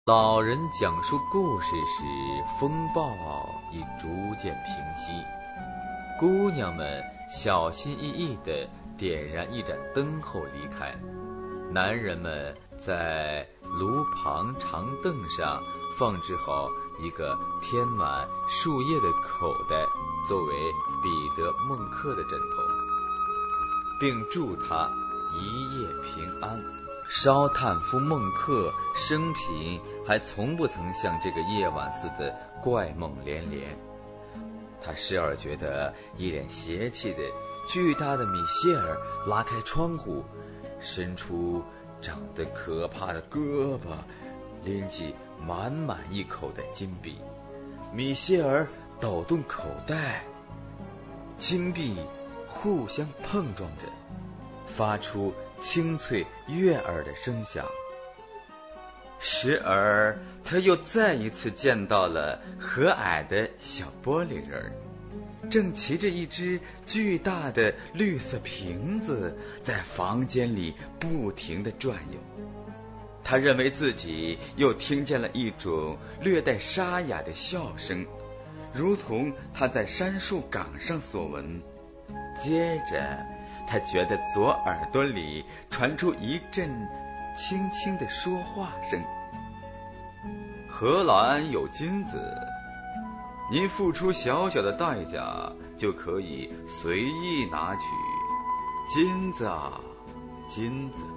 老人讲述故事时，风暴已逐渐平息，姑娘们小心翼翼地点燃一盏灯后离开，男人们在炉旁长凳上放置好一个填满树叶的口袋，作为彼得·孟克的枕头，并祝他一夜平安。烧炭夫孟克生平还从不曾像这个夜晚似的怪梦连连。他时而觉得一脸邪气的巨大的米歇尔拉开窗户，伸出长得可怕的胳膊，拎起满满一口的金币。米歇尔抖动口袋，金币互相碰撞着，发出清脆悦耳的声响。时而他又再一次见到了和蔼的小玻璃人，正骑着一只巨大的绿色瓶子在房间里不停地转悠。他认为自己又听见了一种略带沙哑的笑声，如同他在杉树岗上所闻。接着他觉得左耳朵里传出一阵轻轻的说话声：荷兰有金子，您付出小小的代价就可以随意拿取。金子啊，金子。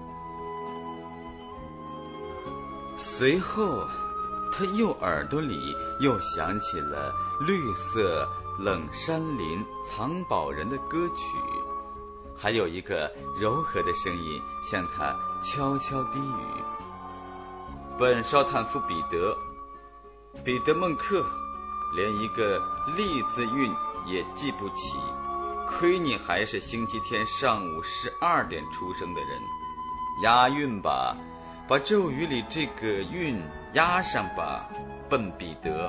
随后他右耳朵里又响起了绿色冷杉林藏宝人的歌曲，还有一个柔和的声音向他悄悄低语：本烧炭夫彼得·孟克，连一个利字韵也记不起，亏你还是星期天上午12点出生的人。押韵吧，把咒语里这个韵押上吧，笨彼得。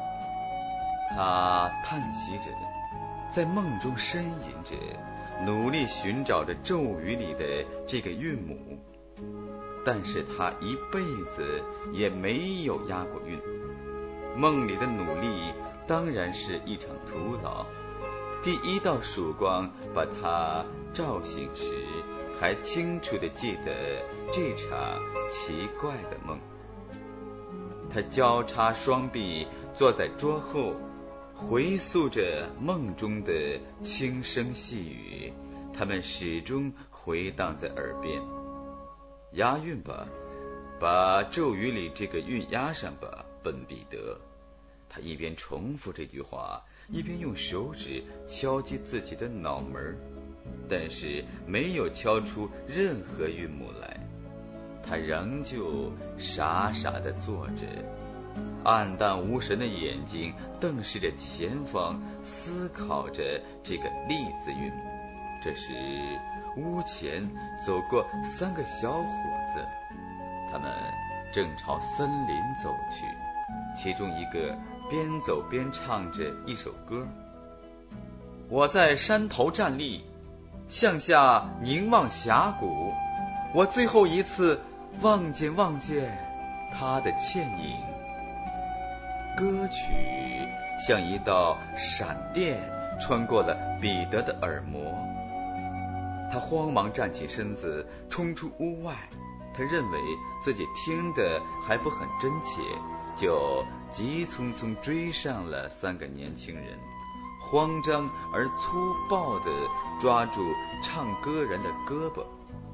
他叹息着，在梦中呻吟着，努力寻找着咒语里的这个韵母，但是他一辈子也没有押过韵。梦里的努力当然是一场徒劳。第一道曙光把他照醒时，还清楚地记得这场奇怪的梦。他交叉双臂坐在桌后，回溯着梦中的轻声细语，它们始终回荡在耳边。押韵吧，把咒语里这个韵押上吧，笨彼得。他一边重复这句话，一边用手指敲击自己的脑门，但是没有敲出任何韵母来。他仍旧傻傻地坐着，暗淡无神的眼睛瞪视着前方，思考着这个利字韵。这时屋前走过3个小伙子，他们正朝森林走去，其中一个边走边唱着一首歌：我在山头站立，向下凝望峡谷，我最后一次望见他的倩影。歌曲像一道闪电穿过了彼得的耳膜，他慌忙站起身子，冲出屋外。他认为自己听得还不很真切，就急匆匆追上了3个年轻人，慌张而粗暴地抓住唱歌人的胳膊。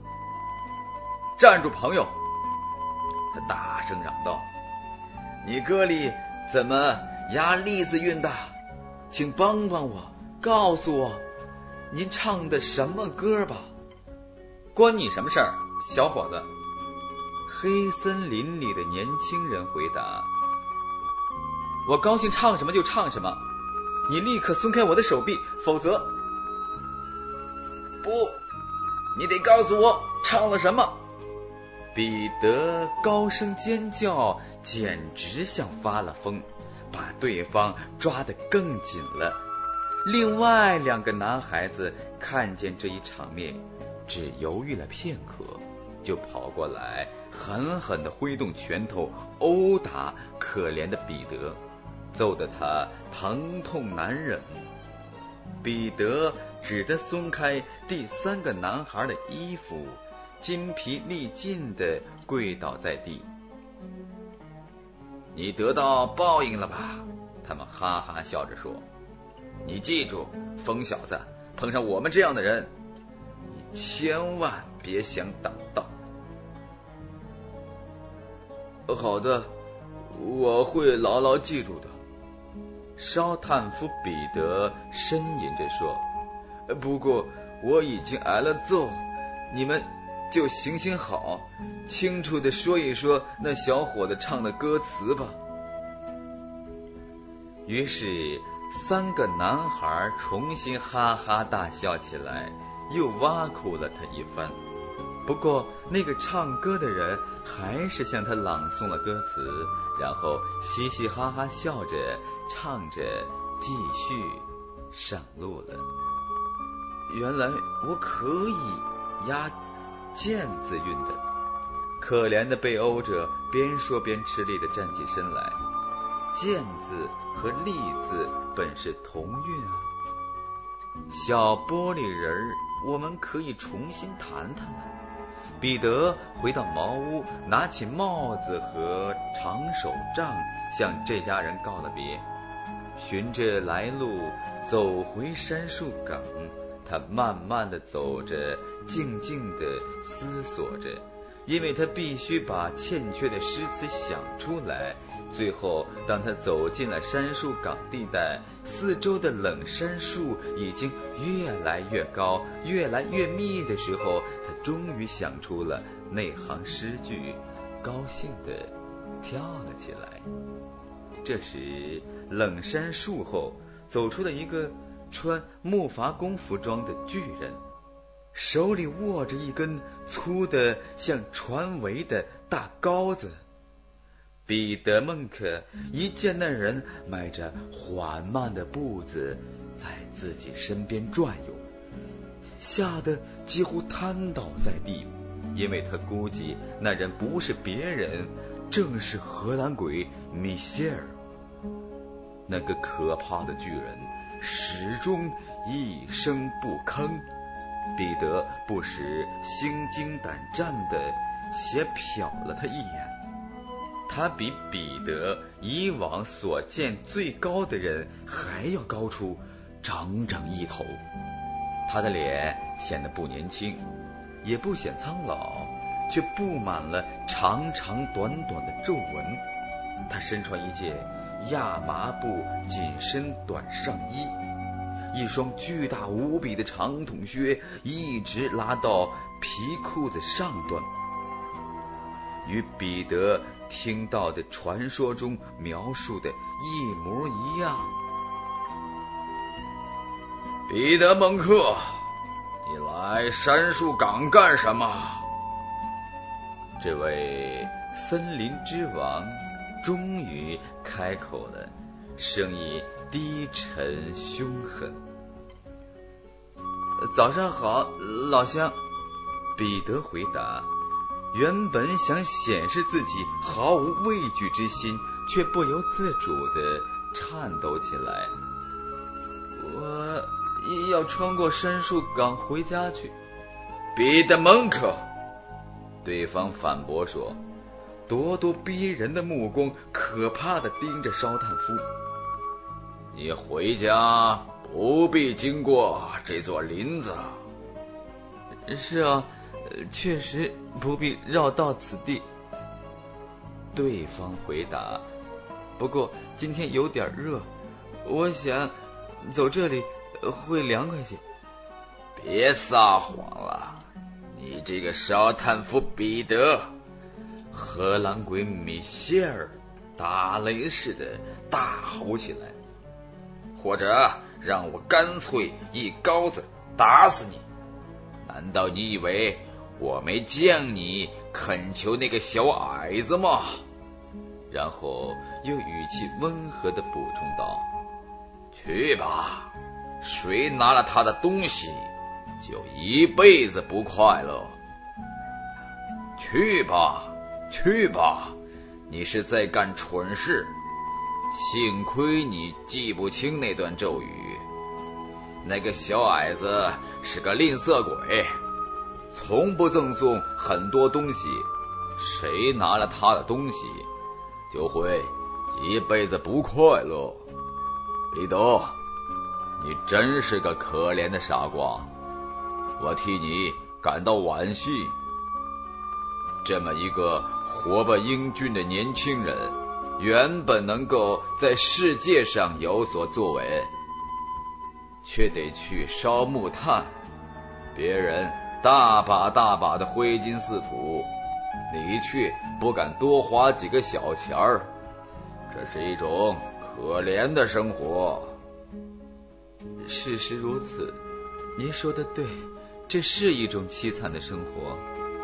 站住，朋友！他大声嚷道，你歌里怎么押利字韵的？请帮帮我，告诉我您唱的什么歌吧。关你什么事儿，小伙子？黑森林里的年轻人回答，我高兴唱什么就唱什么，你立刻松开我的手臂，否则……不，你得告诉我唱了什么。彼得高声尖叫，简直像发了疯，把对方抓得更紧了。另外2个男孩子看见这一场面，只犹豫了片刻，就跑过来狠狠地挥动拳头殴打可怜的彼得，揍得他疼痛难忍。彼得只得松开第3个男孩的衣服，筋疲力尽地跪倒在地。你得到报应了吧？他们哈哈笑着说。你记住，疯小子，碰上我们这样的人，你千万别想挡道。好的，我会牢牢记住的。烧炭夫彼得呻吟着说，不过我已经挨了揍，你们就行行好，清楚地说一说那小伙子唱的歌词吧。于是3个男孩重新哈哈大笑起来，又挖苦了他一番。不过那个唱歌的人还是向他朗诵了歌词，然后嘻嘻哈哈笑着唱着继续上路了。原来我可以押剑字韵的。可怜的被殴者边说边吃力地站起身来。剑字和利字本是同韵啊。小玻璃人，我们可以重新谈谈了。彼得回到茅屋，拿起帽子和长手杖，向这家人告了别。循着来路走回杉树岗，他慢慢地走着，静静地思索着，因为他必须把欠缺的诗词想出来。最后当他走进了杉树岗地带，四周的冷杉树已经越来越高，越来越密的时候，他终于想出了那行诗句，高兴地跳了起来。这时冷杉树后走出了一个穿木筏工服装的巨人，手里握着一根粗的像船桅的大篙子。彼得孟克一见那人迈着缓慢的步子在自己身边转悠，吓得几乎瘫倒在地，因为他估计那人不是别人，正是荷兰鬼米歇尔。那个可怕的巨人始终一声不吭，彼得不时心惊胆战地斜瞟了他一眼。他比彼得以往所见最高的人还要高出整整一头。他的脸显得不年轻，也不显苍老，却布满了长长短短的皱纹。他身穿一件亚麻布紧身短上衣，一双巨大无比的长筒靴一直拉到皮裤子上端，与彼得听到的传说中描述的一模一样。彼得孟克，你来杉树岗干什么？这位森林之王终于开口了，声音低沉凶狠。早上好，老乡。彼得回答，原本想显示自己毫无畏惧之心，却不由自主地颤抖起来。我要穿过杉树岗回家去。彼得孟克，对方反驳说，咄咄逼人的目光可怕地盯着烧炭夫。你回家不必经过这座林子。是啊，确实不必绕到此地。对方回答，不过今天有点热，我想走这里会凉快些。别撒谎了，你这个烧炭夫彼得！荷兰鬼米歇尔打雷似的大吼起来，或者让我干脆一篙子打死你！难道你以为我没见你恳求那个小矮子吗？然后又语气温和地补充道，去吧，谁拿了他的东西就一辈子不快乐。去吧， 去吧，你是在干蠢事。幸亏你记不清那段咒语。那个小矮子是个吝啬鬼，从不赠送很多东西，谁拿了他的东西就会一辈子不快乐。彼得，你真是个可怜的傻瓜，我替你感到惋惜。这么一个活泼英俊的年轻人，原本能够在世界上有所作为，却得去烧木炭，别人大把大把的挥金似土，你却不敢多花几个小钱儿，这是一种可怜的生活。 事实如此，您说的对，这是一种凄惨的生活。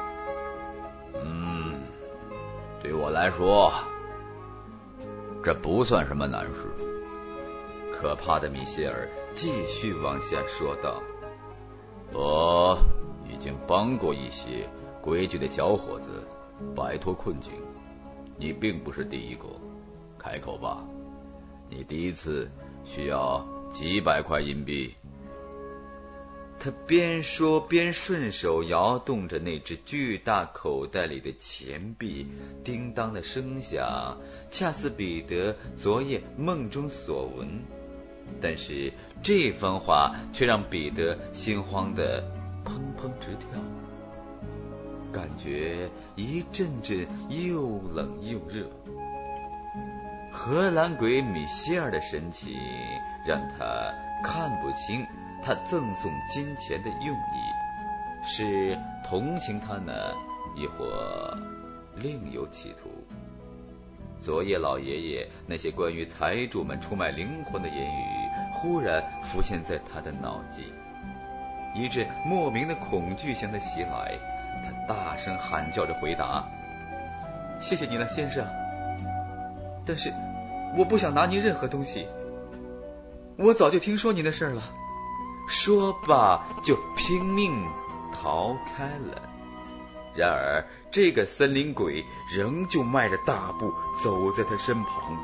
对我来说，这不算什么难事。 可怕的米歇尔继续往下说道： 我已经帮过一些规矩的小伙子摆脱困境，你并不是第一个。开口吧，你第一次需要几百块银币。 他边说边顺手摇动着那只巨大口袋里的钱币，叮当的声响恰似彼得昨夜梦中所闻。但是这番话却让彼得心慌得砰砰直跳，感觉一阵阵又冷又热。荷兰鬼米歇尔的神情让他看不清他赠送金钱的用意，是同情他呢，亦或另有企图？昨夜老爷爷那些关于财主们出卖灵魂的言语忽然浮现在他的脑际，一阵莫名的恐惧向他袭来。他大声喊叫着回答：谢谢你了，先生，但是我不想拿您任何东西，我早就听说您的事了。说罢就拼命逃开了。然而这个森林鬼仍旧迈着大步走在他身旁，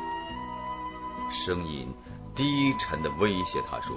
声音低沉地威胁他说：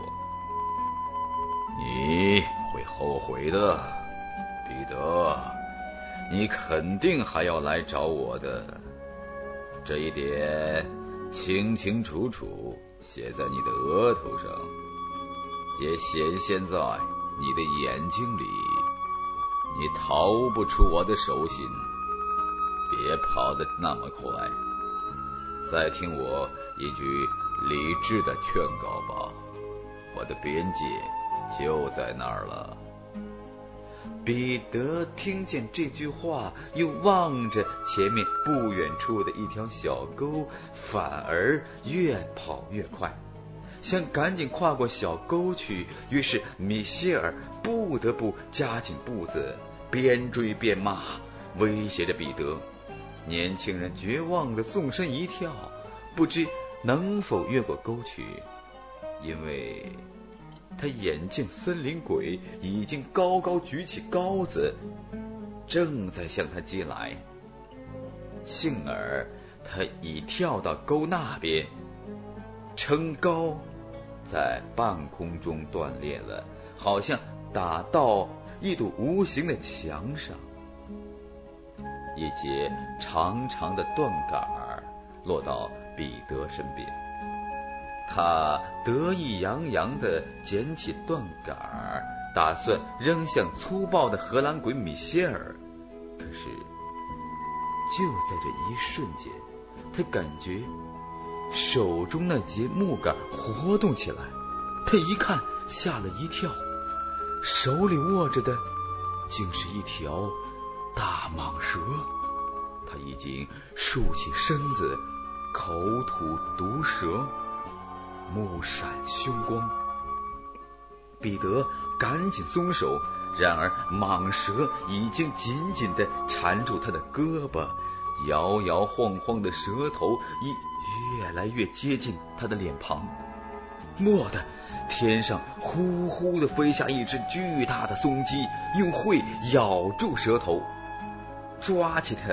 你会后悔的，彼得，你肯定还要来找我的，这一点清清楚楚写在你的额头上，也显现在你的眼睛里，你逃不出我的手心。别跑得那么快，再听我一句理智的劝告吧，我的边界就在那儿了。 彼得听见这句话，又望着前面不远处的一条小沟，反而越跑越快，想赶紧跨过小沟去。于是米歇尔不得不加紧步子，边追边骂，威胁着彼得。年轻人绝望地纵身一跳，不知能否越过沟去，因为他眼见森林鬼已经高高举起篙子，正在向他击来。幸而他已跳到沟那边，撑篙在半空中断裂了，好像打到一堵无形的墙上。一节长长的断杆落到彼得身边，他得意洋洋地捡起断杆，打算扔向粗暴的荷兰鬼米歇尔。可是就在这一瞬间，他感觉手中那节木杆活动起来，他一看吓了一跳，手里握着的竟是一条大蟒蛇。他已经竖起身子，口吐毒蛇，目闪凶光。彼得赶紧松手，然而蟒蛇已经紧紧地缠住他的胳膊，摇摇晃晃的舌头已越来越接近他的脸庞。蓦地，天上呼呼地飞下一只巨大的松鸡，用喙咬住舌头，抓起它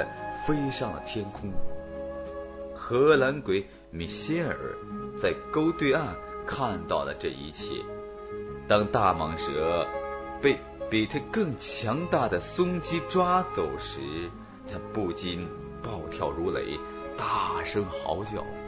飞上了天空。荷兰鬼米歇尔在沟对岸看到了这一切。当大蟒蛇被比它更强大的松鸡抓走时，他不禁暴跳如雷，大声嚎叫。